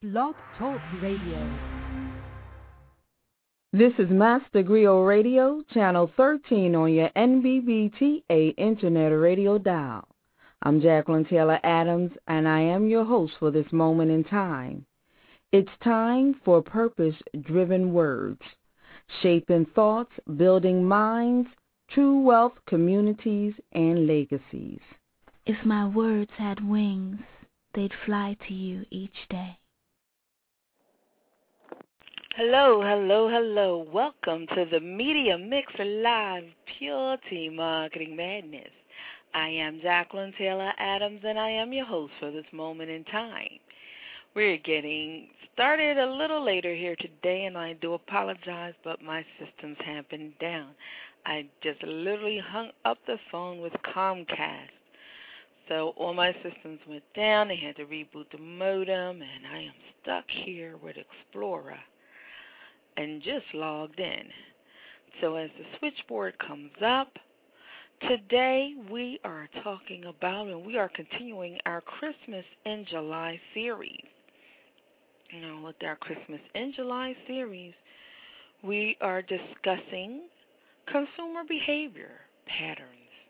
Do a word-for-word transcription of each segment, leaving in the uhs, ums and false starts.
Blog Talk Radio. This is Master Griot Radio, Channel thirteen on your N B B T A Internet Radio dial. I'm Jacqueline Taylor Adams, and I am your host for this moment in time. It's time for purpose-driven words, shaping thoughts, building minds, true wealth, communities, and legacies. If my words had wings, they'd fly to you each day. Hello, hello, hello. Welcome to the Media Mixer Live Pure Tea Marketing Madness. I am Jacqueline Taylor Adams, and I am your host for this moment in time. We're getting started a little later here today, and I do apologize, but my systems have been down. I just literally hung up the phone with Comcast. So all my systems went down. They had to reboot the modem, and I am stuck here with Explorer and just logged in. So as the switchboard comes up, today we are talking about, and we are continuing our Christmas in July series. You know, with our Christmas in July series, we are discussing consumer behavior patterns.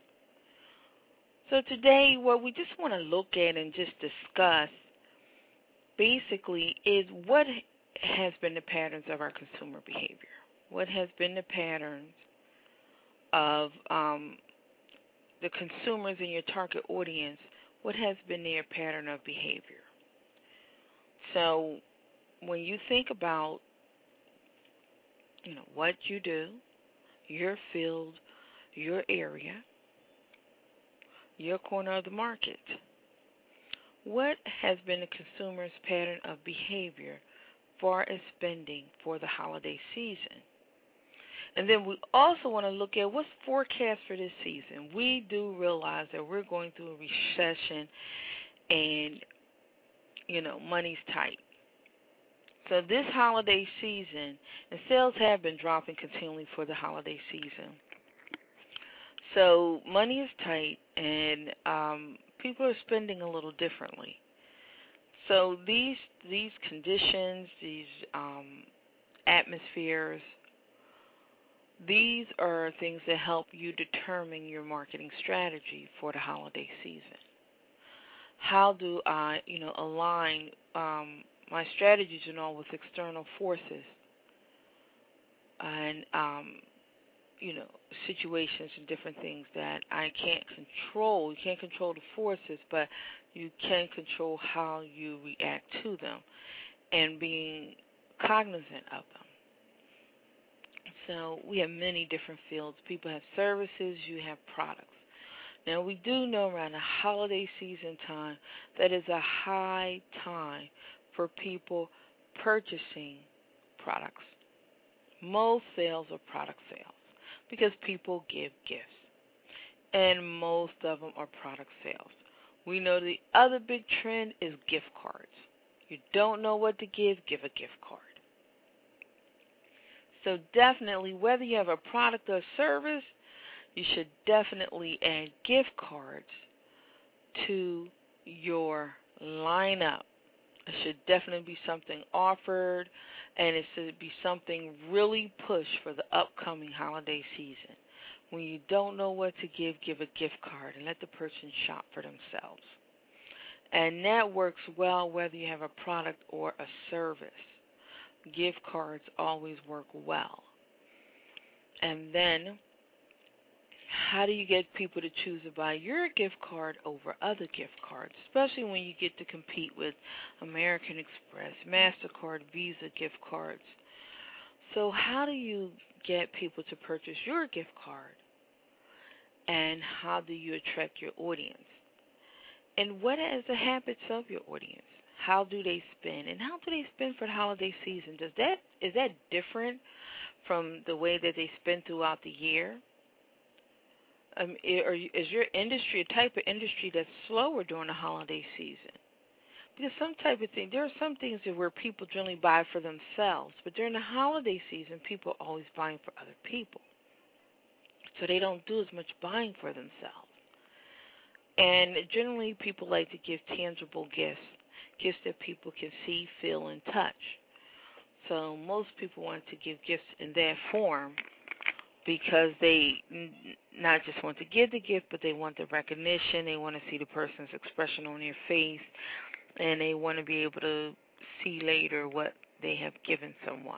So today, what we just want to look at and just discuss basically is what has been the patterns of our consumer behavior. What has been the patterns of um, the consumers in your target audience? What has been their pattern of behavior? So when you think about, you know, what you do, your field, your area, your corner of the market, what has been the consumer's pattern of behavior far as spending for the holiday season? And then we also want to look at what's forecast for this season. We do realize that we're going through a recession and, you know, money's tight. So this holiday season, and sales have been dropping continually for the holiday season. So money is tight, and um, people are spending a little differently. So these these conditions, these um, atmospheres, these are things that help you determine your marketing strategy for the holiday season. How do I, you know, align um, my strategies and all with external forces and, um, you know, situations and different things that I can't control. You can't control the forces, but you can control how you react to them and being cognizant of them. So we have many different fields. People have services, you have products. Now we do know around the holiday season time that is a high time for people purchasing products. Most sales are product sales because people give gifts, and most of them are product sales. We know the other big trend is gift cards. You don't know what to give, give a gift card. So definitely, whether you have a product or service, you should definitely add gift cards to your lineup. It should definitely be something offered, and it should be something really pushed for the upcoming holiday season. When you don't know what to give, give a gift card and let the person shop for themselves. And that works well whether you have a product or a service. Gift cards always work well. And then, how do you get people to choose to buy your gift card over other gift cards, especially when you get to compete with American Express, MasterCard, Visa gift cards? So how do you get people to purchase your gift card? And how do you attract your audience? And what is the habits of your audience? How do they spend? And how do they spend for the holiday season? Does that is that different from the way that they spend throughout the year? Um, or is your industry a type of industry that's slower during the holiday season? Because some type of thing, there are some things that where people generally buy for themselves, but during the holiday season, people are always buying for other people. So they don't do as much buying for themselves. And generally, people like to give tangible gifts, gifts that people can see, feel, and touch. So most people want to give gifts in that form because they n- not just want to give the gift, but they want the recognition. They want to see the person's expression on their face, and they want to be able to see later what they have given someone.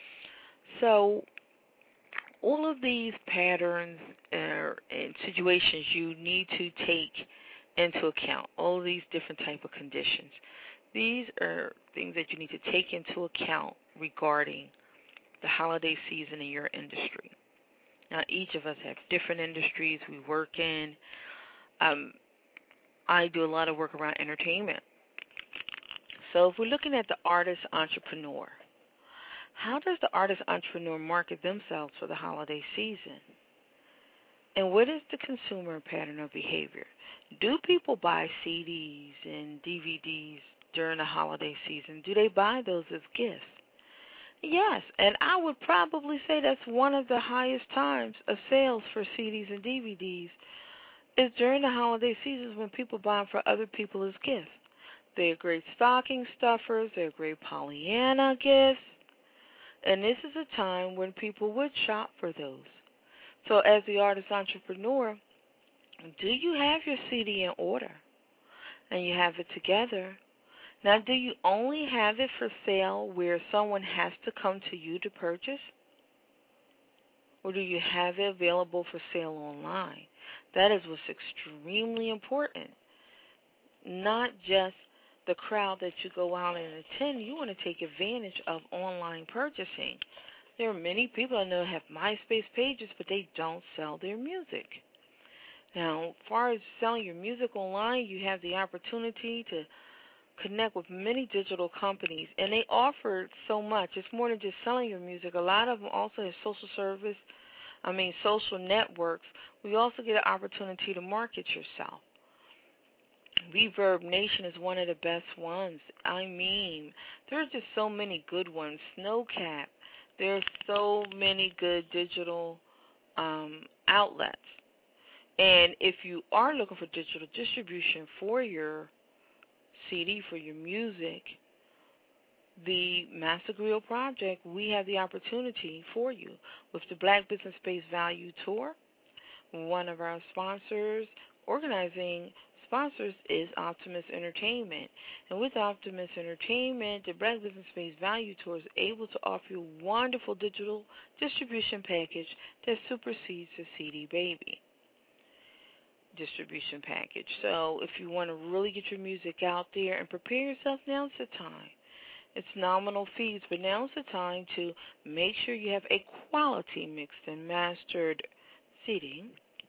So all of these patterns uh, and situations you need to take into account, all of these different type of conditions. These are things that you need to take into account regarding the holiday season in your industry. Now, each of us have different industries we work in. Um, I do a lot of work around entertainment. So if we're looking at the artist entrepreneur, how does the artist entrepreneur market themselves for the holiday season? And what is the consumer pattern of behavior? Do people buy C Ds and D V Ds during the holiday season? Do they buy those as gifts? Yes, and I would probably say that's one of the highest times of sales for C Ds and D V Ds is during the holiday seasons when people buy them for other people as gifts. They're great stocking stuffers. They're great Pollyanna gifts. And this is a time when people would shop for those. So as the artist entrepreneur, do you have your C D in order and you have it together? Now, do you only have it for sale where someone has to come to you to purchase? Or do you have it available for sale online? That is what's extremely important. Not just the crowd that you go out and attend. You want to take advantage of online purchasing. There are many people I know have MySpace pages, but they don't sell their music. Now, as far as selling your music online, you have the opportunity to connect with many digital companies, and they offer so much. It's more than just selling your music. A lot of them also have social service, I mean social networks. We also get an opportunity to market yourself. Reverb Nation is one of the best ones. I mean, there are just so many good ones. Snowcap. There are so many good digital um, outlets. And if you are looking for digital distribution for your C D, for your music, the Master Grill Project, we have the opportunity for you with the Black Business Space Value Tour. One of our sponsors, organizing sponsors, is Optimus Entertainment. And with Optimus Entertainment, the Black Business Space Value Tour is able to offer you a wonderful digital distribution package that supersedes the C D Baby distribution package. So if you want to really get your music out there and prepare yourself, now's the time. It's nominal fees, but now's the time to make sure you have a quality mixed and mastered C D.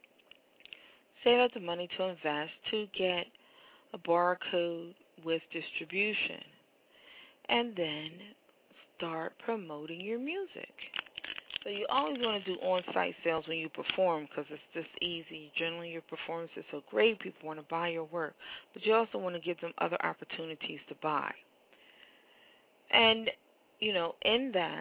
Save out the money to invest to get a barcode with distribution. And then start promoting your music. So you always want to do on-site sales when you perform because it's just easy. Generally, your performance is so great, people want to buy your work. But you also want to give them other opportunities to buy. And, you know, in that,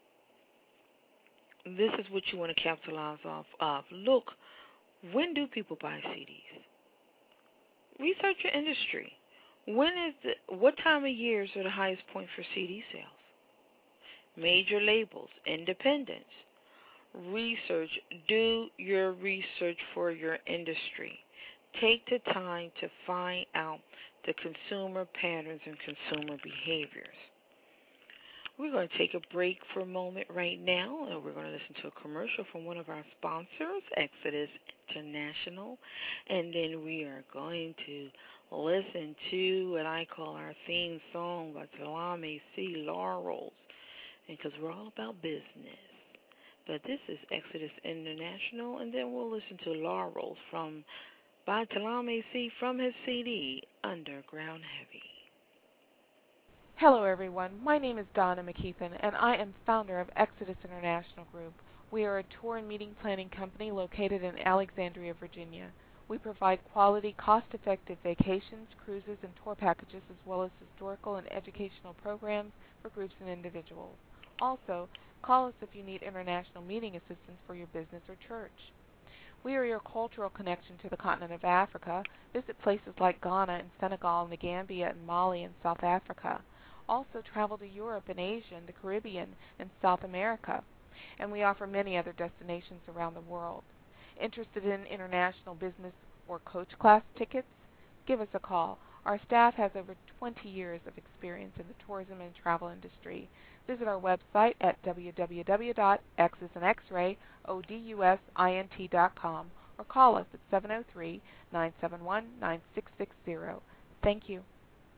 this is what you want to capitalize off of. Look, when do people buy C Ds? Research your industry. When is the, what time of years are the highest point for C D sales? Major labels, independents. Research. Do your research for your industry. Take the time to find out the consumer patterns and consumer behaviors. We're going to take a break for a moment right now, and we're going to listen to a commercial from one of our sponsors, Exodus International, and then we are going to listen to what I call our theme song by Talame C. Laurels, because we're all about business. But this is Exodus International, and then we'll listen to Laurels from by Talame C. from his C D, Underground Heavy. Hello, everyone. My name is Donna McKeithen, and I am founder of Exodus International Group. We are a tour and meeting planning company located in Alexandria, Virginia. We provide quality, cost-effective vacations, cruises, and tour packages, as well as historical and educational programs for groups and individuals. Also, call us if you need international meeting assistance for your business or church. We are your cultural connection to the continent of Africa. Visit places like Ghana and Senegal and the Gambia and Mali and South Africa. Also travel to Europe and Asia and the Caribbean and South America. And we offer many other destinations around the world. Interested in international business or coach class tickets? Give us a call. Our staff has over twenty years of experience in the tourism and travel industry. Visit our website at w w w dot x as in x-ray, o d u s i n t dot com or call us at seven oh three, nine seven one, nine six six zero. Thank you.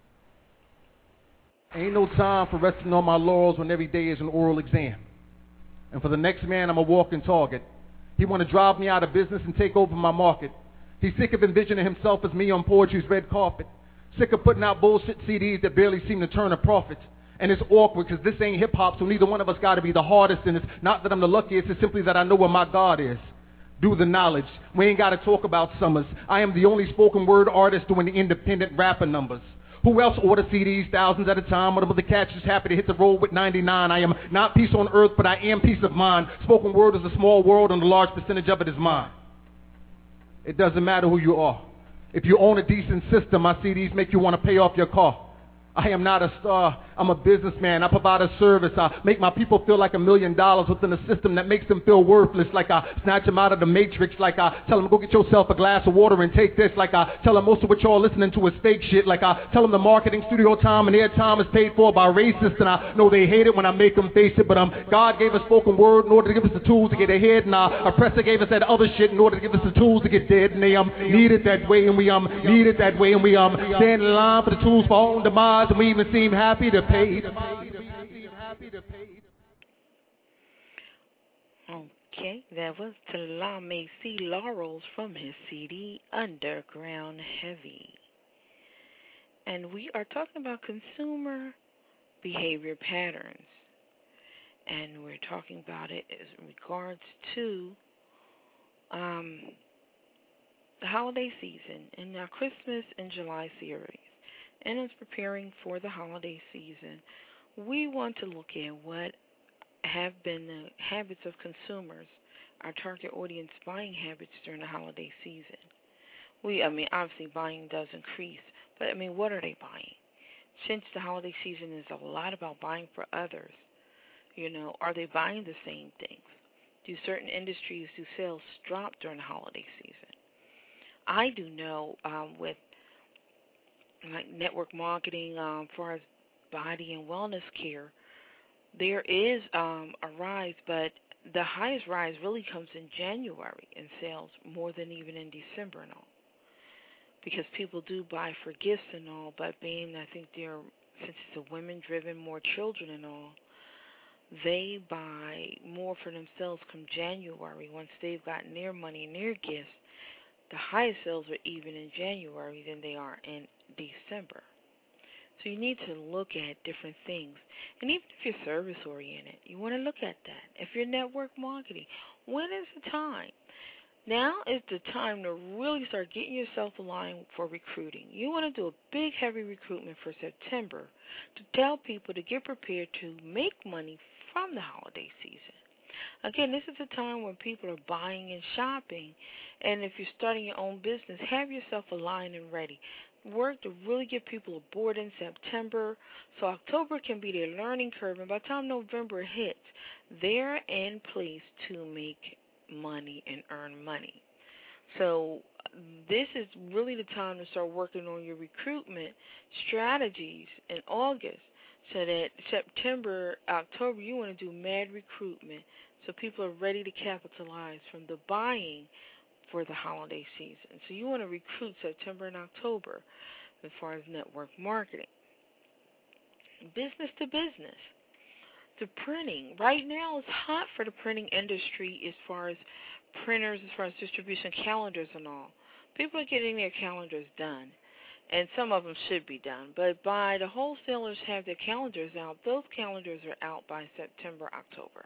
Ain't no time for resting on my laurels when every day is an oral exam. And for the next man, I'm a walking target. He want to drive me out of business and take over my market. He's sick of envisioning himself as me on poetry's red carpet. Sick of putting out bullshit C Ds that barely seem to turn a profit. And it's awkward because this ain't hip-hop, so neither one of us got to be the hardest. And it's not that I'm the luckiest, it's simply that I know where my God is. Do the knowledge. We ain't got to talk about summers. I am the only spoken word artist doing the independent rapper numbers. Who else order C Ds thousands at a time? Or the cats just happy to hit the road with ninety-nine. I am not peace on earth, but I am peace of mind. Spoken word is a small world and a large percentage of it is mine. It doesn't matter who you are. If you own a decent system, my C Ds make you want to pay off your car. I am not a star. I'm a businessman. I provide a service. I make my people feel like a million dollars within a system that makes them feel worthless. Like I snatch them out of the matrix. Like I tell them, go get yourself a glass of water and take this. Like I tell them most of what y'all listening to is fake shit. Like I tell them the marketing studio time and their time is paid for by racists. And I know they hate it when I make them face it. But um, God gave us spoken word in order to give us the tools to get ahead. And our oppressor gave us that other shit in order to give us the tools to get dead. And they um need it that way. And we um need it that way. And we um stand in line for the tools for our own demise. And we even seem happy to pay. Okay, that was Talame C. Laurels from his C D Underground Heavy. And we are talking about consumer behavior patterns. And we're talking about it as regards to um, the holiday season in our Christmas in July series. And as preparing for the holiday season, we want to look at what have been the habits of consumers, our target audience buying habits during the holiday season. We, I mean, obviously buying does increase, but I mean, what are they buying? Since the holiday season is a lot about buying for others, you know, are they buying the same things? Do certain industries, do sales drop during the holiday season? I do know um, with like network marketing, um, as far as body and wellness care, there is um, a rise, but the highest rise really comes in January in sales, more than even in December and all. Because people do buy for gifts and all, but being, I think they're, since it's a women-driven, more children and all, they buy more for themselves come January once they've gotten their money and their gifts. The highest sales are even in January than they are in December. So you need to look at different things. And even if you're service-oriented, you want to look at that. If you're network marketing, when is the time? Now is the time to really start getting yourself aligned for recruiting. You want to do a big, heavy recruitment for September to tell people to get prepared to make money from the holiday season. Again, this is a time when people are buying and shopping, and if you're starting your own business, have yourself aligned and ready. Work to really get people aboard in September, so October can be their learning curve, and by the time November hits, they're in place to make money and earn money. So this is really the time to start working on your recruitment strategies in August, so that September, October, you want to do mad recruitment so people are ready to capitalize from the buying for the holiday season. So you want to recruit September and October as far as network marketing. Business to business. The printing. Right now it's hot for the printing industry as far as printers, as far as distribution calendars and all. People are getting their calendars done, and some of them should be done. But by the wholesalers have their calendars out, those calendars are out by September, October.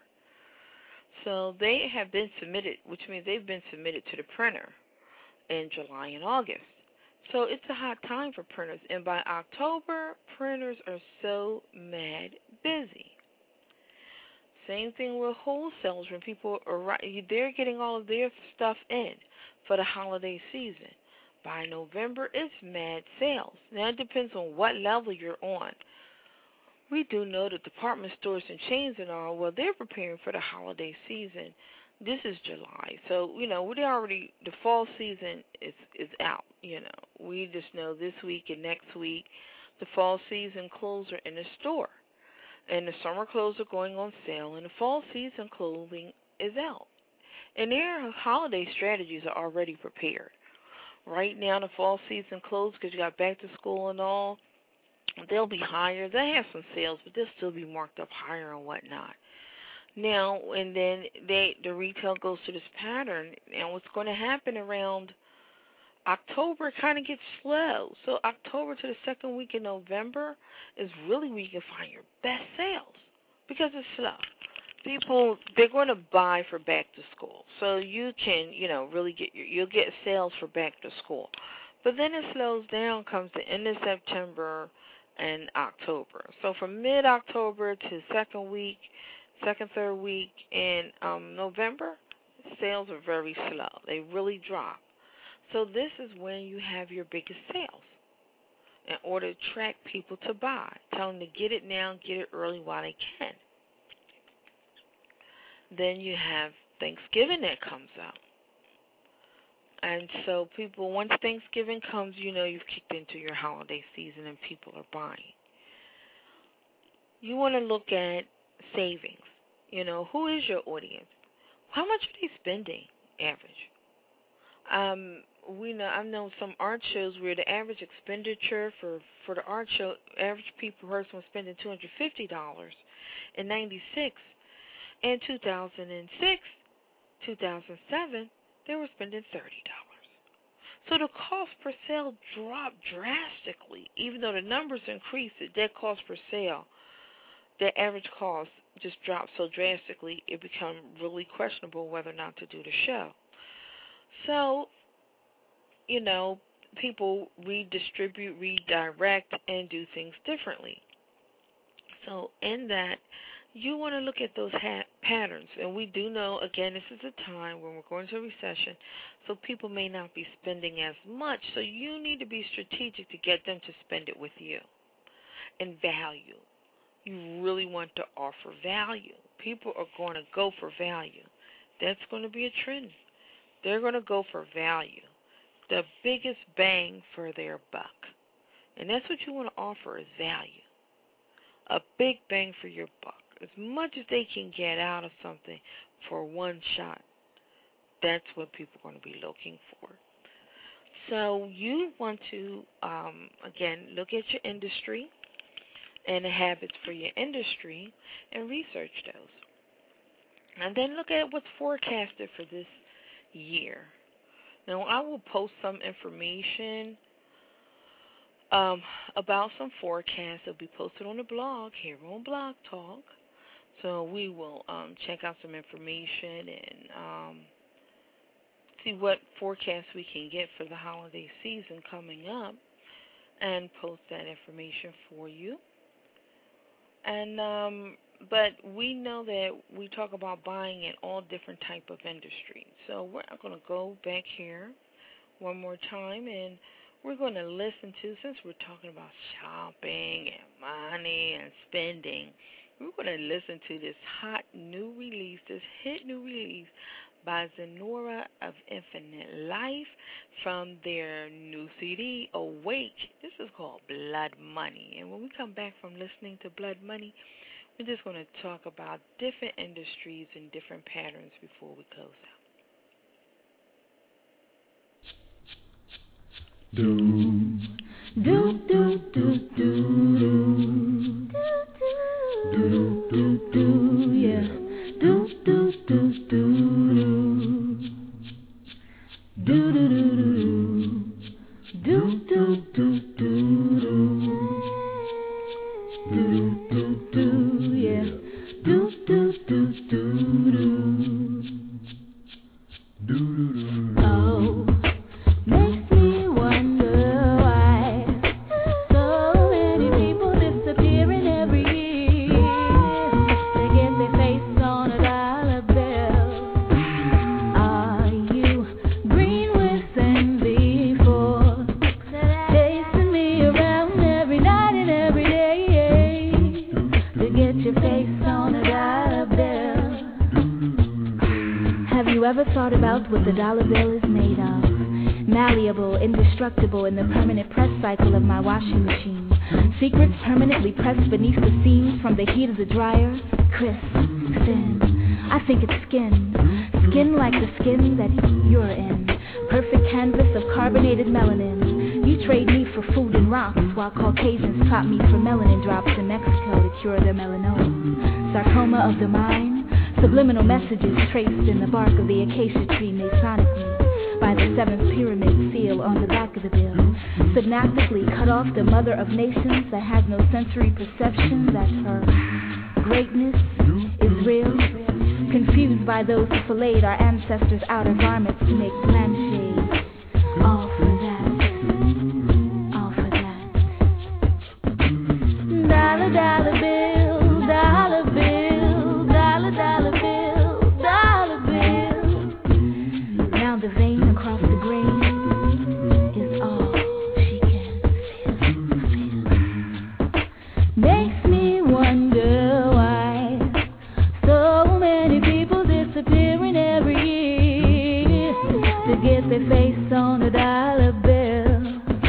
So they have been submitted, which means they've been submitted to the printer in July and August. So it's a hot time for printers. And by October, printers are so mad busy. Same thing with wholesalers. When people are, they're getting all of their stuff in for the holiday season. By November, it's mad sales. Now, it depends on what level you're on. We do know that department stores and chains and all, well, they're preparing for the holiday season. This is July. So, you know, we already, the fall season is, is out, you know. We just know this week and next week, the fall season clothes are in the store. And the summer clothes are going on sale, and the fall season clothing is out. And their holiday strategies are already prepared. Right now, the fall season clothes, because you got back to school and all, they'll be higher. They have some sales, but they'll still be marked up higher and whatnot. Now, and then they the retail goes to this pattern. And what's going to happen around October kind of gets slow. So October to the second week in November is really where you can find your best sales because it's slow. People, they're going to buy for back to school. So you can, you know, really get your, you'll get sales for back to school. But then it slows down, comes the end of September and October. So from mid-October to second week, second, third week in um, November, sales are very slow. They really drop. So this is when you have your biggest sales in order to attract people to buy. Tell them to get it now, get it early while they can. Then you have Thanksgiving that comes up. And so people, once Thanksgiving comes, you know you've kicked into your holiday season and people are buying. You want to look at savings. You know, who is your audience? How much are they spending, average? Um, we know I've known some art shows where the average expenditure for, for the art show, average people person was spending two hundred fifty dollars in ninety-six. In two thousand six, two thousand seven, they were spending thirty dollars. So the cost per sale dropped drastically. Even though the numbers increased, that cost per sale, the average cost just dropped so drastically, it became really questionable whether or not to do the show. So, you know, people redistribute, redirect, and do things differently. So in that, you want to look at those ha- patterns. And we do know, again, this is a time when we're going to a recession, so people may not be spending as much. So you need to be strategic to get them to spend it with you. And value. You really want to offer value. People are going to go for value. That's going to be a trend. They're going to go for value. The biggest bang for their buck. And that's what you want to offer is value. A big bang for your buck. As much as they can get out of something for one shot, that's what people are going to be looking for. So you want to, um, again, look at your industry and the habits for your industry and research those. And then look at what's forecasted for this year. Now, I will post some information um, about some forecasts. It'll be posted on the blog here on Blog Talk. So we will um, check out some information and um, see what forecasts we can get for the holiday season coming up and post that information for you. And um, but we know that we talk about buying in all different type of industries. So we're going to go back here one more time, and we're going to listen to, since we're talking about shopping and money and spending, we're going to listen to this hot new release, this hit new release by Zenora of Infinite Life from their new C D, Awake. This is called Blood Money. And when we come back from listening to Blood Money, we're just going to talk about different industries and different patterns before we close out. Do, do, do, do, do, do, do, do, do, yeah, do, do, do, do, do, do, do, do, do, do, do, do, do, do, yeah, do, do, do, do, do, do, do, oh, makes me wonder why so many people disappearing every year. They get their face your face on a dollar bill. Have you ever thought about what the dollar bill is made of? Malleable, indestructible in the permanent press cycle of my washing machine. Secrets permanently pressed beneath the seams from the heat of the dryer. Crisp, thin. I think it's skin. Skin like the skin that you're in. Perfect canvas of carbonated melanin. You trade me for food and rocks, while Caucasians swap me for melanin drops in Mexico to cure their melanoma. Sarcoma of the mind. Subliminal messages traced in the bark of the acacia tree masonically by the seventh pyramid seal on the back of the bill. Synaptically cut off the mother of nations that has no sensory perception that her greatness is real. Confused by those who filleted our ancestors' outer garments to make lampshades. All for that. All for that. Dollar, dollar bill, dollar bill, dollar, dollar bill, dollar bill. Now the vein across the grain is all she can feel, feel. Makes me wonder why so many people disappearing every year to get their face on a dollar bill.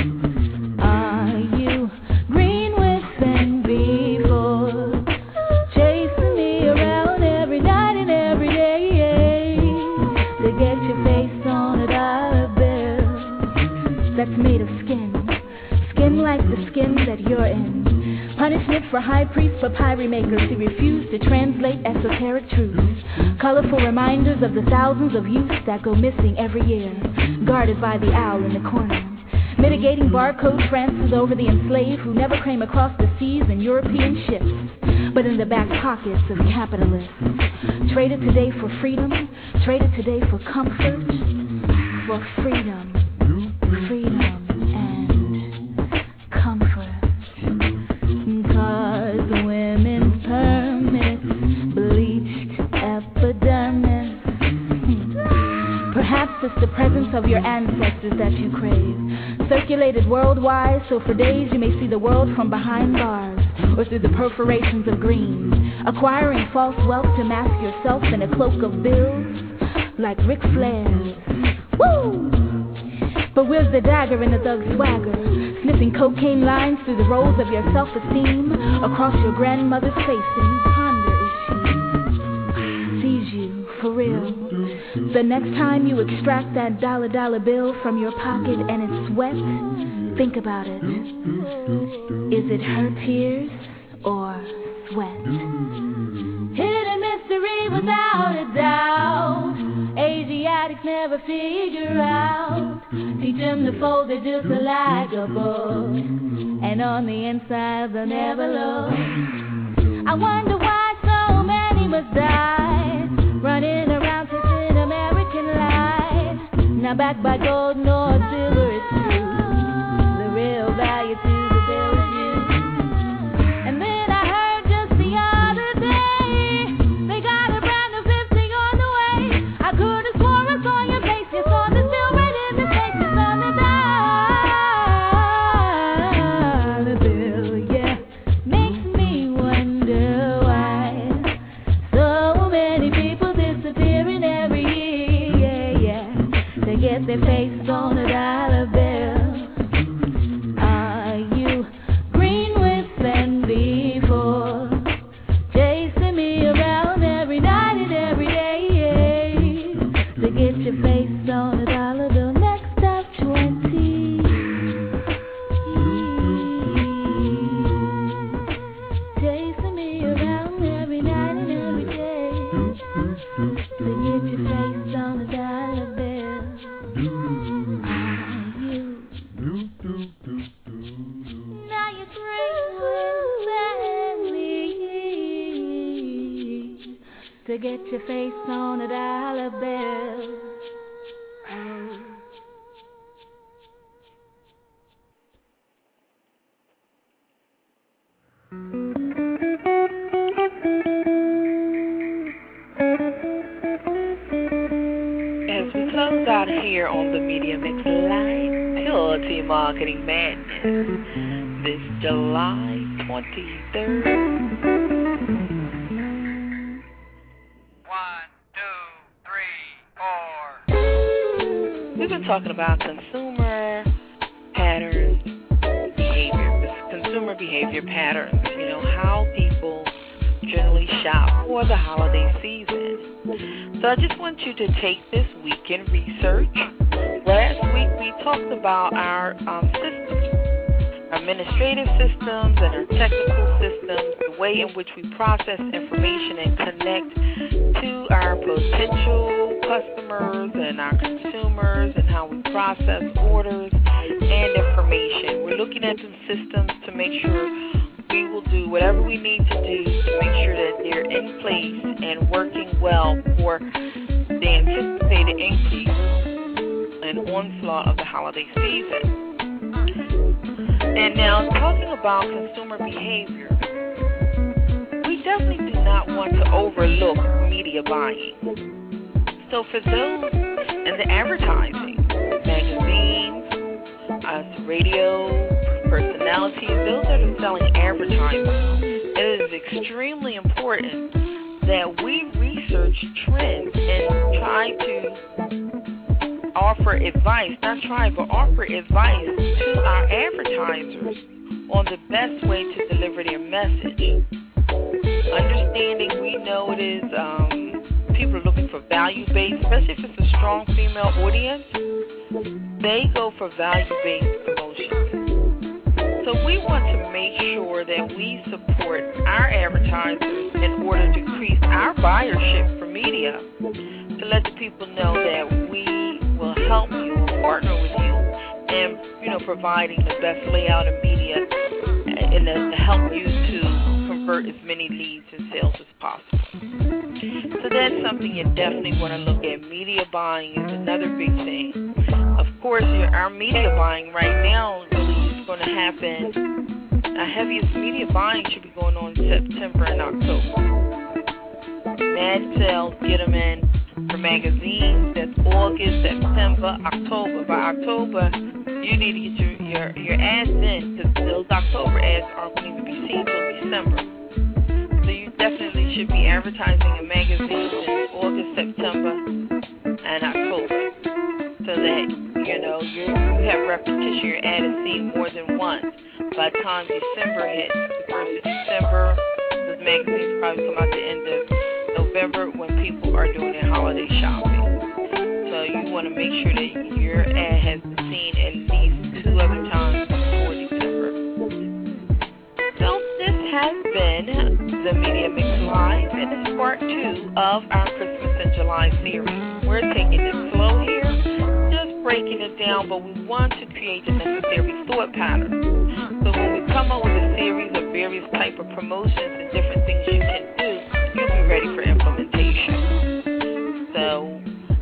Are you green with envy for chasing me around every night and every day to get your face on a dollar bill that's made of skin, skin like the skin that you're in? Punishment for high priests, papyri makers who refuse to translate esoteric truths. Colorful reminders of the thousands of youths that go missing every year, guarded by the owl in the corner. Mitigating barcode transfers over the enslaved who never came across the seas in European ships, but in the back pockets of capitalists. Traded today for freedom, traded today for comfort, for freedom, freedom and comfort. Cause women's permits, bleached epidermis. Perhaps it's the presence of your ancestors that you crave. Circulated worldwide, so for days you may see the world from behind bars or through the perforations of green. Acquiring false wealth to mask yourself in a cloak of bills, like Ric Flair's. Woo! But where's the dagger in the thug's swagger? Sniffing cocaine lines through the rolls of your self-esteem across your grandmother's face, and you ponder if she sees you for real. The next time you extract that dollar dollar bill from your pocket and it's wet, think about it. Is it her tears or sweat? Hidden mystery without a doubt. Asiatics never figure out. Teach them to fold it just like a book, and on the inside they'll never look. I wonder why so many must die, running around chasing American life. Now backed by gold nor silver, it's true. The real value to the bill is you. And then I heard just the other day they got a brand new fifty on the way. I could have sworn I saw your face, you saw the silver in the faces on the dollar bill. Yeah, makes me wonder why so many people disappearing every year. Yeah, yeah, to get their face on a dollar bill. Are you green with envy for chasing me around every night and every day to get your face on a dollar bill? Next up, twenty. Chasing me around every night and every day to get your face on a dollar bill. Are you? Now you're green with envy to get your face on a dollar bill. As we close out here on the Media Mix Live, Purity Marketing Madness, this July twenty-third, talking about consumer patterns, behavior, consumer behavior patterns, you know, how people generally shop for the holiday season. So I just want you to take this week in research. Last week we talked about our um, systems, our administrative systems and our technical systems, the way in which we process information and connect to our potential customers and our consumers, and how we process orders and information. We're looking at some systems to make sure we will do whatever we need to do to make sure that they're in place and working well for the anticipated increase and onslaught of the holiday season. And now, talking about consumer behavior, we definitely do not want to overlook media buying. So for those in the advertising, magazines, uh, radio personalities, those that are selling advertising, it is extremely important that we research trends and try to offer advice, not try, but offer advice to our advertisers on the best way to deliver their message. Understanding, we know it is, um, people are looking for value-based, especially if it's a strong female audience, they go for value-based promotions. So we want to make sure that we support our advertisers in order to increase our buyership for media, to let the people know that we will help you or partner with you in, you know, providing the best layout of media and to help you to convert as many leads and sales as possible. So that's something you definitely want to look at. Media buying is another big thing. Of course, your, our media buying right now really is going to happen. Our heaviest media buying should be going on in September and October. Mad sales, get them in for magazines. That's August, September, October. By October, you need to get your, your, your ads in, because those October ads aren't going to be seen until December. So you definitely should be advertising in magazines in August, September, and October, so that, you know, you you have repetition. Your ad is seen more than once. By the time December hits, the first of December, those magazines probably come out the end of November when people are doing their holiday shopping. So you want to make sure that your ad has been seen at least two other times before December. So this has been the Media Mix Live, and this is part two of our Christmas in July series. We're taking it slow here, just breaking it down, but we want to create the necessary thought pattern. So when we come up with a series of various type of promotions and different things you can do, you'll be ready for implementation. So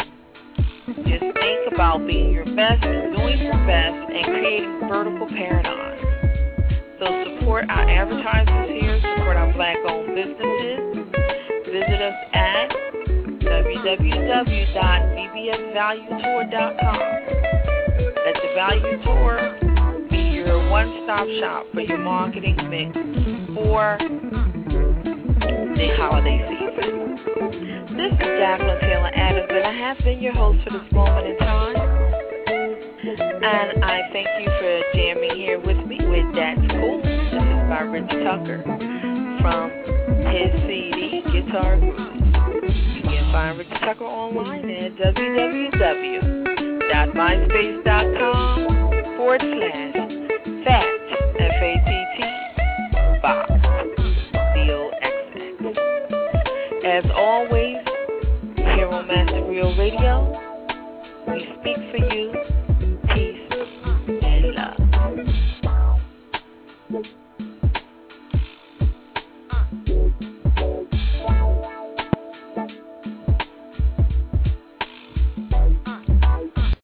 just think about being your best and doing your best and creating vertical paradigms. So support our advertisers here, support our black-owned businesses. Visit us at w w w dot v b s value tour dot com. Let the Value Tour be your one-stop shop for your marketing mix for the holiday season. This is Jacqueline Taylor Adams, and I have been your host for this moment in time. And I thank you for jamming here with me with That's Cool. This is by Rich Tucker from his C D, Guitar Grooves. You can find Rich Tucker online at w w w dot myspace dot com forward slash fat, F A T T, box, B O X X. As always, here on Master Real Radio, we speak for you